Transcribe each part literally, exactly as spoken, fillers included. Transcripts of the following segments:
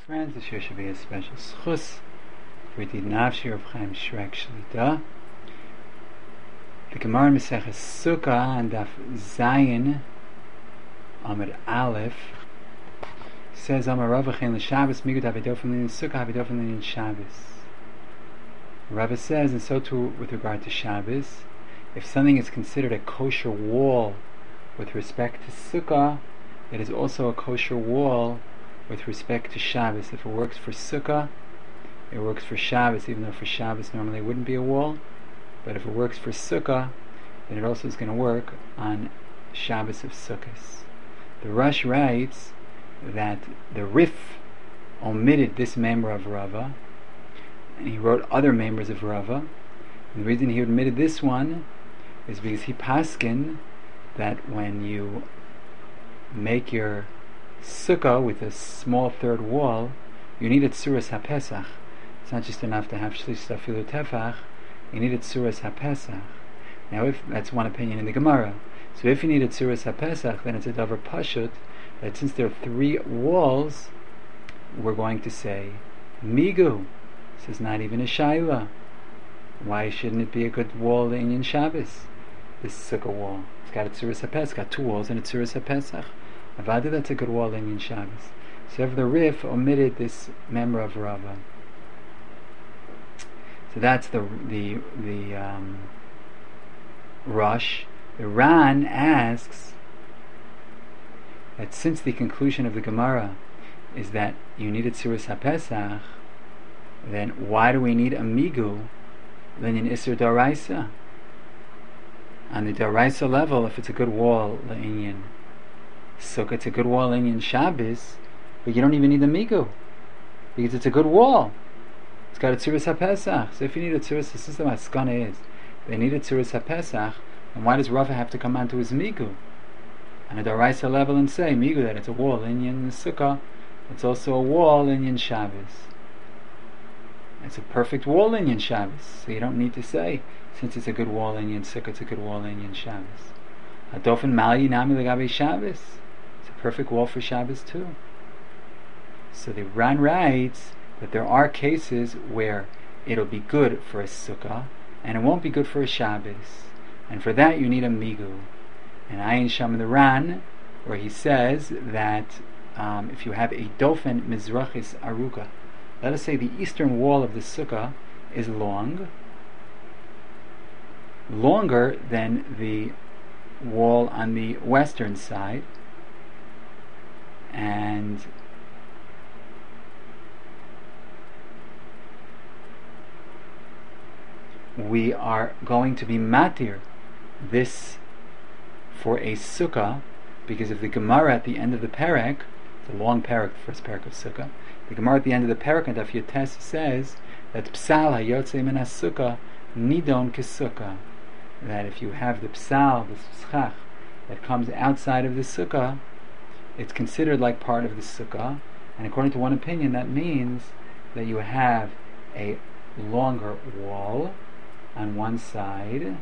friends, this year should be a special schus for the Nafshi of Chaim Shrek Shlita. The Gemara Maseches Sukkah and Daf Zayin Amud Aleph says Amar Rava Chen L'Shabbos Migud Havidofen L'Inyan Sukkah Havidofen L'Inyan Shabbos. Rava says, and so too with regard to Shabbos, if something is considered a kosher wall with respect to Sukkah, it is also a kosher wall with respect to Shabbos. If it works for Sukkah, it works for Shabbos, even though for Shabbos normally it wouldn't be a wall. But if it works for Sukkah, then it also is going to work on Shabbos of Sukkos. The Rush writes that the Rif omitted this member of Rava, and he wrote other members of Rava. And the reason he omitted this one is because he paskin that when you make your sukkah with a small third wall, you need a tzuras haPesach. It's not just enough to have shlish tafilu tefach. You need a tzuras haPesach. Now, if that's one opinion in the Gemara, so if you need a tzuras haPesach, then it's a davar pashut that since there are three walls, we're going to say migu. This is not even a shaila. Why shouldn't it be a good wall in Shabbos? This sukkah wall. It's got a tzuras haPesach. Got two walls and a tzuras haPesach. Avada, that's a good wall in Shabbos. So if the Rif omitted this member of Rava. So that's the the the um, Rush. The Ran asks that since the conclusion of the Gemara is that you need a tzuras haPesach, then why do we need a migu then in Isser Daraisa? On the Daraisa level, if it's a good wall, La'inyan Sukkah, it's a good wall in Shabbos, but you don't even need the migu because it's a good wall. It's got a tzuras haPesach. So if you need a tzuras, this is the maskana is they need a tzuras haPesach, and why does Rava have to come onto his migu on a daraisa level and say migu that it's a wall in Sukkah? It's also a wall in Shabbos. It's a perfect wall in Shabbos, so you don't need to say since it's a good wall in Sukkah, it's a good wall in Shabbos. Adofen Mali Nami Legabe Shabbos. It's a perfect wall for Shabbos too. So the Ran writes that there are cases where it'll be good for a Sukkah and it won't be good for a Shabbos. And for that you need a migu. And Ayin Sham in the Ran, where he says that um, if you have a dofen Mizrachis Aruka, let us say the eastern wall of the Sukkah is long, longer than the wall on the western side, and we are going to be matir this for a sukkah because of the Gemara at the end of the parak. It's a long parak, the first parak of sukkah. The Gemara at the end of the parak and Daf Yotes says that psal hayotze min sukkah nidon kesukkah, that if you have the psal, the schach that comes outside of the sukkah, it's considered like part of the sukkah. And according to one opinion, that means that you have a longer wall on one side,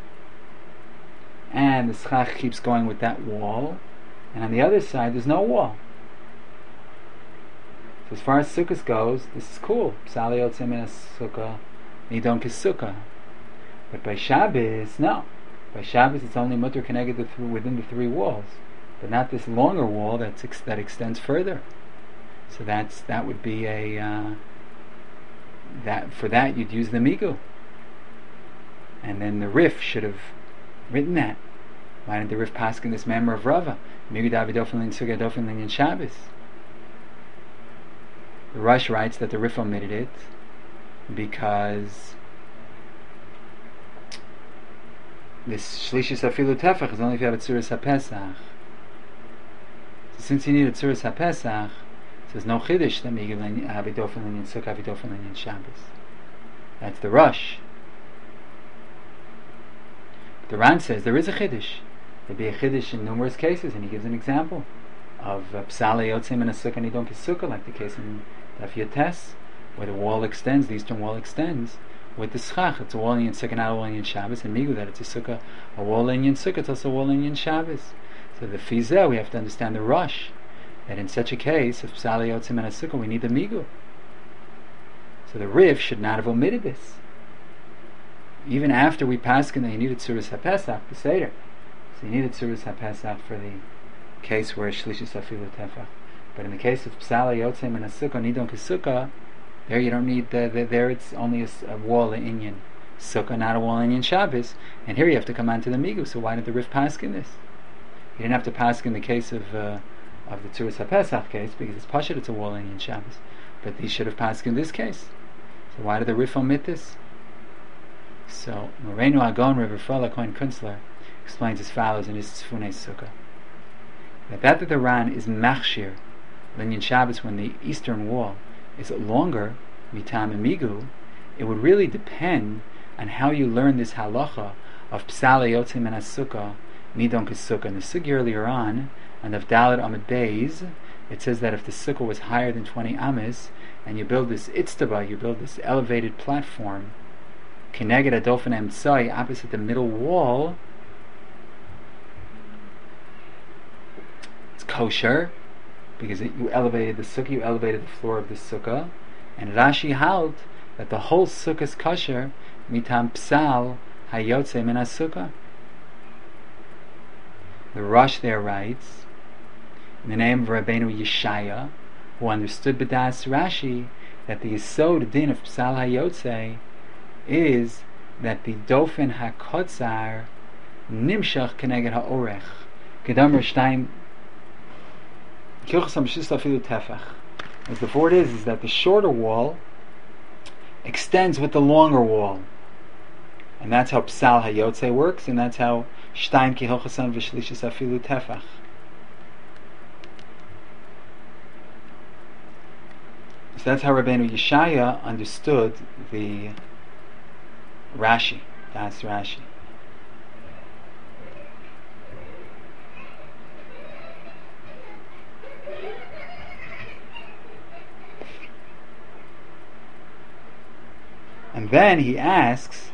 and the schach keeps going with that wall, and on the other side there's no wall. So as far as sukkahs goes, this is cool. Psal hayotze min sukkah nidon kesukkah. But by Shabbos, no. By Shabbos, it's only mutter connected th- within the three walls, but not this longer wall that's ex- that extends further. So that's that would be a uh, that for that you'd use the migu, and then the Rif should have written that. Why didn't the Rif paskin this member of Rava? Migu davidofen l'in sukkah dofen l'in Shabbos. The Rush writes that the Rif omitted it because this shlishis afilu tefach is only if you have a tzuras haPesach. So since you need a tzuras haPesach, so there's no chiddush that migu havidofen l'inyan sukkah havidofen l'inyan Shabbos. That's the Rush. But the Ran says there is a chiddush. There'd be a chiddush in numerous cases, and he gives an example of psal hayotze min sukkah nidon kesukkah, like the case in Daf Yotes, where the wall extends, the eastern wall extends with the schach. It's a wall in sukkah, not a wall in Shabbos. And migu that it's a sukkah, a wall in sukkah, it's also a wall in Shabbos. So the fizeh, we have to understand the Rush that in such a case, of Psal Yotzei Min HaSukkah, we need the Migu. So the Rif should not have omitted this. Even after we paskin that you needed Tzuras HaPesach, the Seder. So you needed Tzuras HaPesach for the case where Shlishis Afilu Tefach. But in the case of Psal Yotzei Min HaSukkah, Nidon Kesukah, there you don't need the, the there it's only a, a wall in Inyan Sukkah, not a wall in Inyan Shabbos. And here you have to come on to the Migu. So why did the Rif paskin this? You didn't have to paskin the case of uh, of the Tzuras HaPesach case because it's Pashut, it's a wall in Inyan Shabbos. But he should have paskin this case. So why did the Rif omit this? So Moreno Agon River Fala Coin Kunstler explains as follows in his Tzfunei Sukkah. That that that the Ran is machshir Linyan Shabbos when the eastern wall is longer, mitam amigu, it would really depend on how you learn this halacha of Psal Yotzei Min HaSukkah, Nidon Kesukah. In the sugi earlier on, and of Dalet Amud Beis, it says that if the sukkah was higher than twenty ames, and you build this itztaba, you build this elevated platform, Keneged Adofen Emtsai, opposite the middle wall, it's kosher, because it, you elevated the sukkah, you elevated the floor of the sukkah, and Rashi held that the whole sukkah is kosher, mitam Psal Hayotzei Min HaSukkah. The Rosh there writes, in the name of Rabbeinu Yeshaya, who understood B'das Rashi, that the Yesod din of Psal Hayotzei is that the Dofen HaKotzar Nimshach Keneged HaOrech Kedamar Shtayim Kilchas HaMeshus Afilu Tefach. As the word is, is that the shorter wall extends with the longer wall. And that's how Psal Hayotzei works, and that's how Shtayim Ki Hilchasan V'Shlishis Afilu Tefach. So that's how Rabbeinu Yeshaya understood the Rashi. That's Rashi. And then he asks,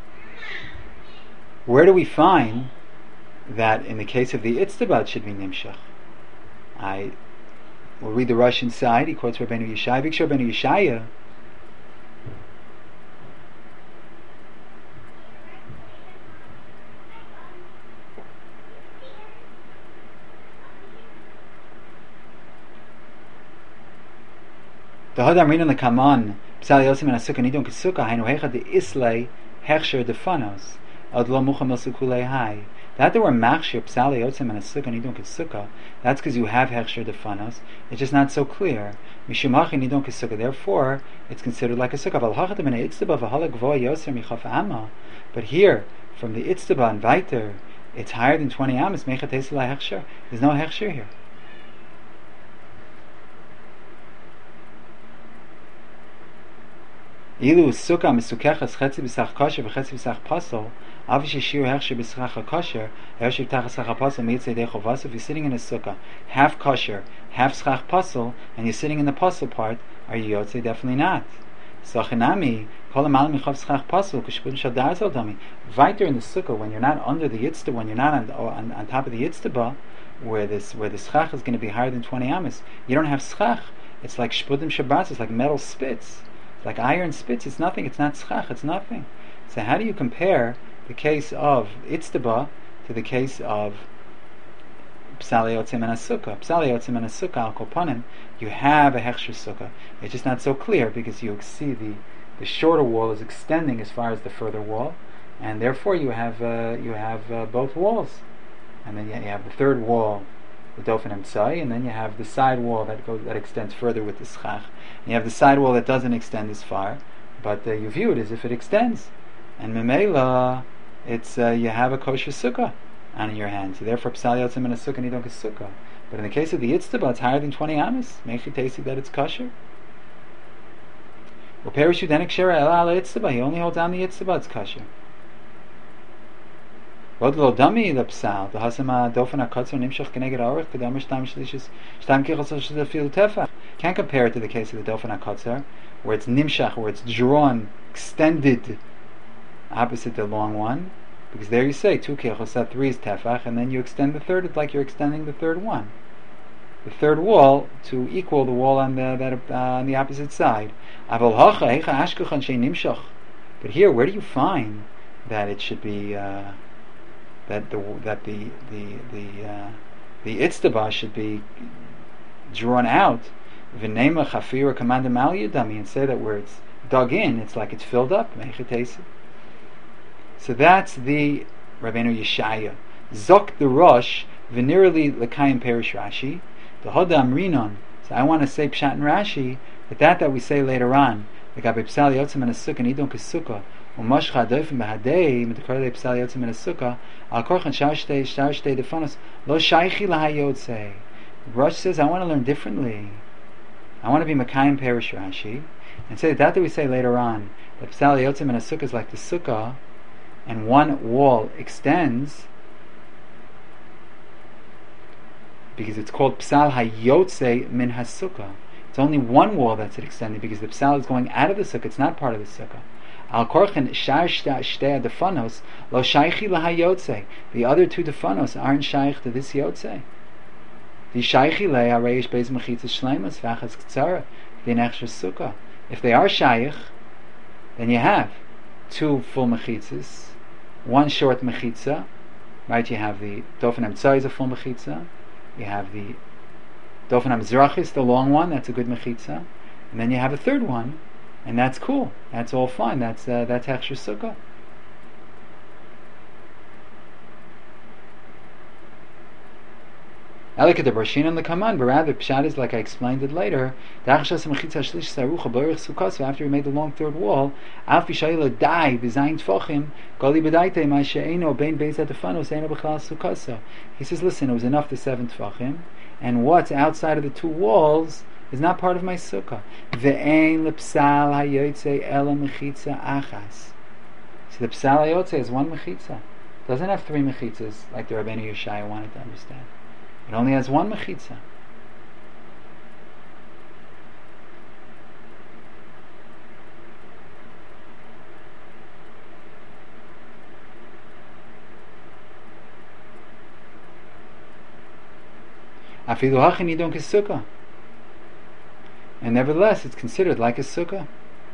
where do we find that in the case of the Itztaba it should be Nimshach? I will read the Russian side. He quotes Rabbeinu Yeshaya. B'ikshar Rabbeinu Yeshaya, the Hadam Rinan the Kaman Psal Yotzei Min HaSukkah Nidon Kesukah Hainu Hecha de Islay Hechsher Defanos Ad Lo Mucha Milsukulei Hai. That there were machshir Psal Yotzei Min HaSukkah Nidon Kesukah, that's because you have Hechsher Defanos. It's just not so clear. Mishumachi Nidon Kesukah. Therefore, it's considered like a sukkah. Val Hachad Min HaItztaba V'Hala Gvoa Yoser Michaf Amma. But here, from the Itztaba and Weiter, it's higher than twenty amas. Mechat Esilai Hechsher. There's no Hechsher here. Ilu sukkah misukechas chetzi b'sach kosher v'chetzi b'sach pasol, avish yishir hechsher b'sach kosher, hechsher b'sach pasol mitzay dei chovas. If you're sitting in a sukkah, half kosher, half schach pasol, and you're sitting in the pasol part, are you yotzei? Definitely not. Sachinami kol amal michav schach pasol k'shpun shadar zal dami. Right there in the sukkah, when you're not under the yitzta, when you're not on, on, on top of the yitztaba, where this where the schach is going to be higher than twenty amas, you don't have schach. It's like shpudim shabbat. It's like metal spits. Like iron spits, it's nothing, it's not schach, it's nothing. So how do you compare the case of Itztaba to the case of Psal Yotzei Min HaSukkah? Psal Yotzei Min HaSukkah, Al Kopanim, you have a Hechsher Sukkah. It's just not so clear because you see the, the shorter wall is extending as far as the further wall, and therefore you have uh, you have uh, both walls. And then you have the third wall, the Dofen Emtsai, and then you have the side wall that goes that extends further with the schach. And you have the side wall that doesn't extend as far, but uh, you view it as if it extends. And Memela, it's uh, you have a kosher sukkah on your hand. So therefore, Psal Yotzei Min HaSukkah Nidon Kesukah. But in the case of the Itztaba, it's higher than twenty amas. Makes you tasty that it's kosher. Well, Perishu Denik Shera Ela Ala Itztaba. He only holds on the Itztaba, it's kosher. Vod lo dami the Psal, the Hasema Dofen HaKotzar Nimshach Keneged HaOrech Kedamar Shtam Shlishis Shtam Kichos Shadafil Tefach. Can't compare it to the case of the Dofen HaKotzar, where it's Nimshach, where it's drawn, extended, opposite the long one, because there you say two Kichos, that three is Tefach, and then you extend the third, it's like you're extending the third one. the third wall to equal the wall on the that uh, on the opposite side. But here, where do you find that it should be uh, that the that the the the uh, the itztaba should be drawn out? V'nema chafira kamanda mal yudami, and say that where it's dug in, it's like it's filled up. So that's the Rabbeinu Yeshaya. Zok the Rosh v'nirali l'kayim perish Rashi. The Hodam Rinon. So I want to say Pshat and Rashi that that that we say later on. L'gabe psal yotzim and a sukkah nidon kesukah u'moshcha doifim b'hadei m'dekorle psal yotzim and a sukkah al korchan shar shtei shar shtei defanos lo shaychi lahayotze. Rosh says I want to learn differently. I want to be Makayim perish Rashi and say that that that we say later on that psal yotzim and a sukkah is like the sukkah and one wall extends because it's called Psal Hayotze Min HaSukkah. It's only one wall that's extending because the Psal is going out of the Sukkah, it's not part of the Sukkah. Al Korchen Shar Shtei Defanos Lo Shaychi LaHayotze. The other two Defanos aren't Shaykh to this Yotze. The Shaychi Le Areish Beis Mechitza Shleimas Vachas Ktsara the Nechsher Sukkah. If they are Shaykh, then you have two full Mechitzas, one short Mechitza, right? You have the Dofen HaMtzah is a full Mechitza. You have the Dofen HaMizrachis, the long one, that's a good mechitza, and then you have a third one, and that's cool. That's all fine. That's uh, that's Hechsher Sukkah. Elika the Barshin and the Kaman, but rather Pshat is like I explained it later. After we made the long third wall, he says, listen, it was enough the seven tfachim, and what's outside of the two walls is not part of my sukkah. So the Psal Hayotze is one mechitza. It doesn't have three mechitzas like the Rabbeinu Yeshaya wanted to understand. It only has one mechitza. Afilu hachin nidon kesukah, and nevertheless, it's considered like a sukkah.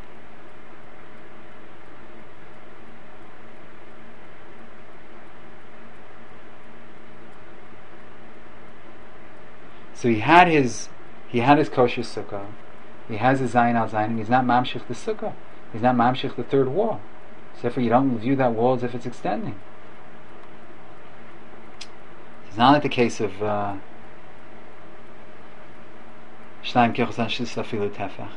So he had his he had his kosher sukkah. He has his zayin al zayin. He's not mamshich the sukkah. He's not mamshich the third wall. So therefore, you don't view that wall as if it's extending. It's not like the case of shnaim kichos an shlis afilu tefach,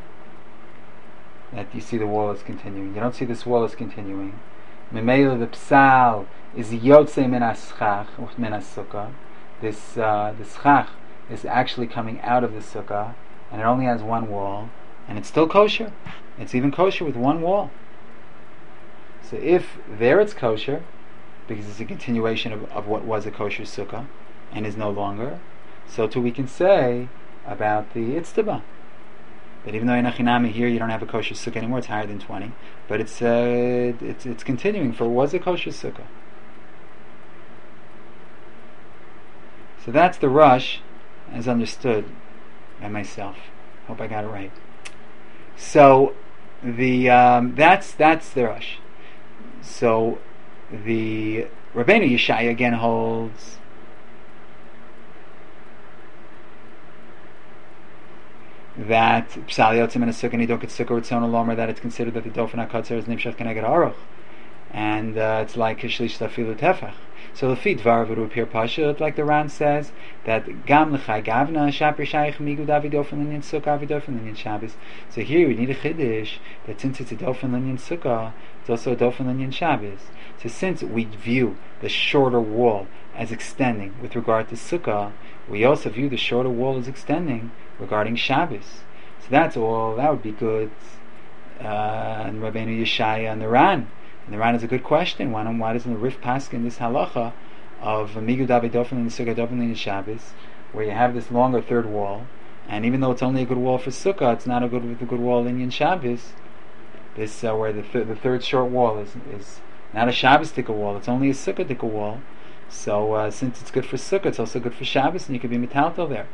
that you see the wall is continuing. You don't see this wall is continuing. Memela the psal is yotze min haschach min hasukkah. This uh, the schach is actually coming out of the sukkah, and it only has one wall, and it's still kosher. It's even kosher with one wall. So if there it's kosher, because it's a continuation of, of what was a kosher sukkah, and is no longer, so too we can say about the itztaba, that even though in Achinami here you don't have a kosher sukkah anymore, it's higher than twenty, but it's uh, it's it's continuing for what was a kosher sukkah. So that's the Rush as understood by myself. Hope I got it right. So the um, that's that's the Rush. So the Rabbeinu Yeshaya again holds that Psal Yotzim and a Sukkah Nidon Sukkah Ritzon Alomer, that it's considered that the Dofen HaKatzer is Nimshach Keneged Aruch, and uh, it's like Kishlish Tafilu Tefach. So the feet Dvar would appear Pashut, like the Ran says, that Gam L'chai Gavna Shaper Shaykh Migu David Dofen Linyan Sukkah Avid Dofen Linyan Shabbos. So here we need a Chiddush that since it's a Dofen Linyan Sukkah, it's also a Dofen Linyan Shabbos. So since we view the shorter wall as extending with regard to Sukkah, we also view the shorter wall as extending regarding Shabbos. So that's all. That would be good. Uh, and Rabbeinu Yeshaya and the Ran. And the Ran is a good question. Why, why doesn't the Rif Pask in this halacha of Migu David Dofen and the Sukkah Dofen and Shabbos, where you have this longer third wall, and even though it's only a good wall for Sukkah, it's not a good with a good wall in Shabbos. This uh, where the th- the third short wall is is not a Shabbos dika wall. It's only a Sukkah dika wall. So uh, since it's good for Sukkah, it's also good for Shabbos, and you could be metaltal there.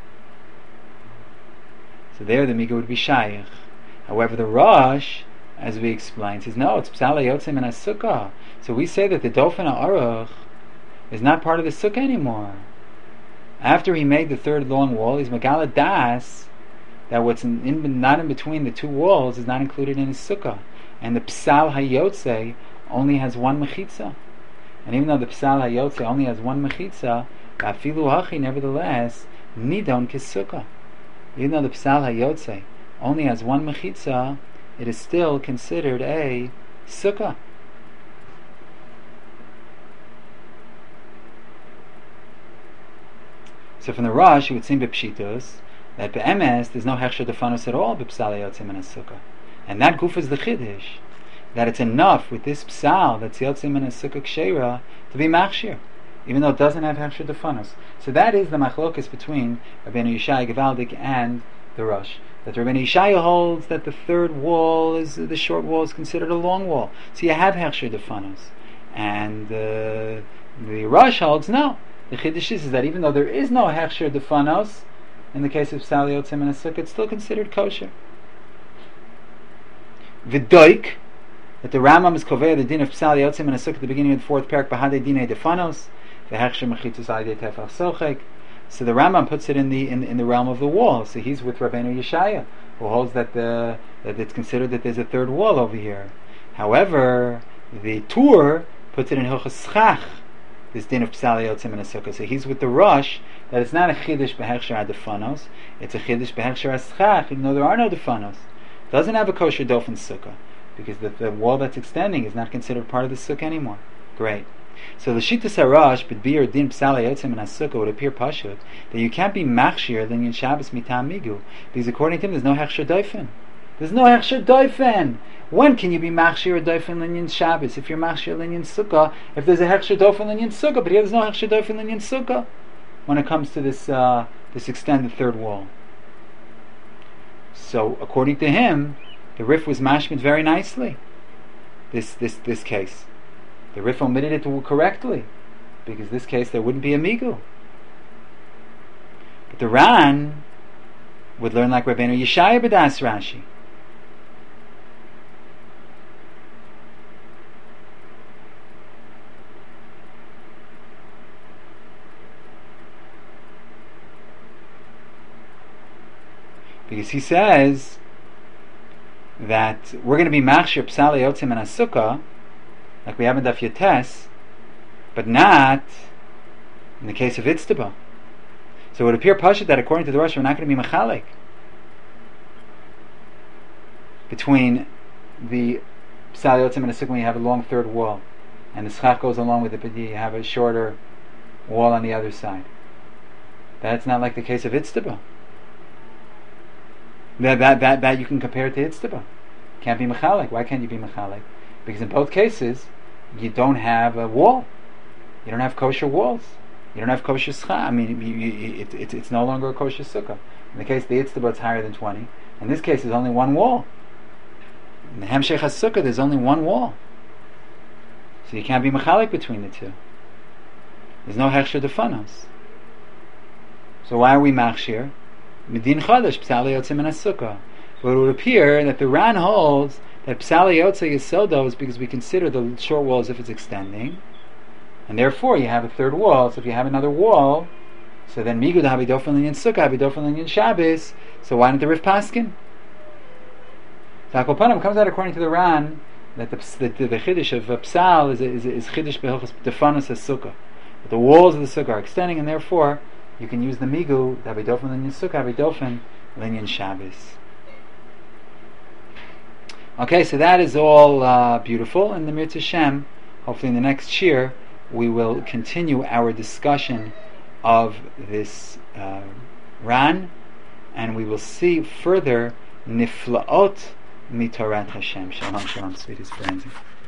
So there the Miga would be Shaykh. However, the Rosh, as we explained, says no, it's Psala Yotzei Min HaSukkah. So we say that the Dofen HaAruch is not part of the Sukkah anymore. After he made the third long wall, he's Megala Das, that what's in, in, not in between the two walls is not included in his Sukkah. And the Psal HaYotzei only has one Mechitza. And even though the Psal HaYotzei only has one Mechitza, Afilu Hachi, nevertheless, Nidon Kisukkah. Even though the Psal HaYotzei only has one Mechitza, it is still considered a Sukkah. So from the Rosh, it would seem B'Pshitos that Be'emes, there's no Hechsher Defanos at all B'Psal HaYotzei Min HaSukkah. And that goof is the Chiddush, that it's enough with this Psal that's Yotzei Min HaSukkah Ksheira to be Machshir, even though it doesn't have Hechsher Defanos. So that is the Machlokas between Rabbeinu Yeshaya Gevaldik and the Rosh. That Rabbeinu Yeshaya holds that the third wall is the short wall is considered a long wall. So you have Hechsher Defanos. And uh, the Rosh holds no. The Chiddush is that even though there is no Hechsher Defanos, in the case of Psal Yotzei Min HaSukkah, it's still considered kosher. V'doik, that the Rambam is kovei the din of Psal Yotzei Min HaSukkah at the beginning of the fourth parak, Bahadei Dinei Defanos, V'hechsher Mechitzos Alidei Tefach Sochek. So the Rambam puts it in the in, in the realm of the wall. So he's with Rabbeinu Yeshaya, who holds that the that it's considered that there's a third wall over here. However, the Tur puts it in Hilchos Schach, this din of Psal Yotzei Min HaSukkah. So he's with the Rosh that it's not a Chiddush B'hechsher HaDefanos, it's a Chiddush B'hechsher HaSchach, even though there are no Defanos. It doesn't have a kosher dofen Sukkah, because the, the wall that's extending is not considered part of the Sukkah anymore. Great. So the Shittas HaRosh, B'dbir Din Psal Yotzei Min HaSukkah, would appear Pashut, that you can't be Machshir Linyan Shabbos Mitam Migu, because according to him there's no Hechsher Dofen. There's no Hechsher Dofen! When can you be Machshir or Dofen Linyan Shabbos? If you're Machshir Linyan Sukkah, if there's a Hechsher Dofen Linyan Sukkah, but here there's no Hechsher Dofen Linyan Sukkah when it comes to this uh, this extended third wall. So according to him, the Rif was mashmid very nicely. This this this case, the Rif omitted it correctly, because this case there wouldn't be a migu. But the Ran would learn like Rabbeinu Yeshaya B'das Rashi. Because he says that we're going to be machshir Psal Yotzei Min HaSukkah, like we have in Daf Yotes, but not in the case of Itztaba. So it would appear Pashut that according to the Rosh, we're not going to be machalik between the Psal Yotzei Min HaSukkah when you have a long third wall, and the Schach goes along with it, but you have a shorter wall on the other side. That's not like the case of Itztaba. That, that that that you can compare it to Itztaba. Can't be mechalik. Why can't you be mechalik? Because in both cases, you don't have a wall. You don't have kosher walls. You don't have kosher schach. I mean, you, you, it, it, it's no longer a kosher sukkah. In the case of the Itztaba, it's higher than twenty. In this case, there's only one wall. In the Hemshech HaSukkah, there's only one wall. So you can't be mechalik between the two. There's no hechsher defanos. So why are we machshir? Medin Chadash, Psal Yotzei Min HaSukkah. But it would appear that the Ran holds that Psal Yotzei Yisodo is because we consider the short wall as if it's extending, and therefore you have a third wall. So if you have another wall, so then Migud Habidofen Linyan Sukkah, Habidofen Linyan Shabbos, so why not the Rif Paskin? Takopanim comes out according to the Ran that the, the, the, the Chiddush of uh, Psal is, is, is Chiddush B'Hilchos Defanos HaSukkah. That the walls of the Sukkah are extending, and therefore you can use the migu, Habidofen Linyan Sukkah, Habidofen Linyan Shabbos. Okay, so that is all uh, beautiful, and the Mirza Shem, hopefully in the next year, we will continue our discussion of this uh, Ran, and we will see further Niflaot Mitorat Hashem. Shalom, shalom, sweetest friends.